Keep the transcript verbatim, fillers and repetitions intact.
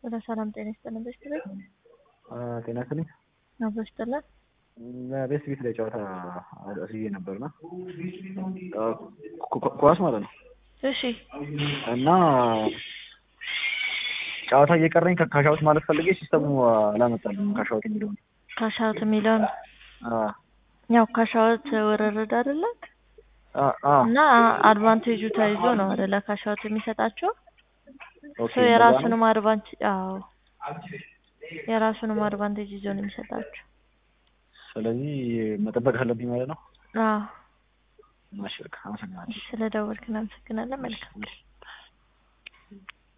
ወደ ሰላም ጤና ይስጥልን በስትል አ ጤና ይስጥልኝ ነው በስትል ቤት ቤት ላይ ጨዋታ አስይዤ ነበርና ኳስ ማለት ነው። እሺ እና ጨዋታ እየቀረኝ ከካሻውት ማለት ፈልጌ ሲስተሙ አላመጣልኝም። ካሻውት የሚለውን ካሻውት የሚለውን አ ያው ካሻውት ወረረድ አይደለ? አ አ እና አድቫንቴጁ ታይዞ ነው አይደለ? ካሻውት የሚሰጣቸው ኦኬ ሶ የራሱንም አድቫንቴጅ አዎ የራሱንም አድቫንቴጅ ይዞ ነው የሚሰጣቸው። ስለዚህ መጠበቅ አለብኝ ማለት ነው። አዎ ማሽልክ አመሰግናለሁ። ስለደወልክ እናመሰግናለን። መልካም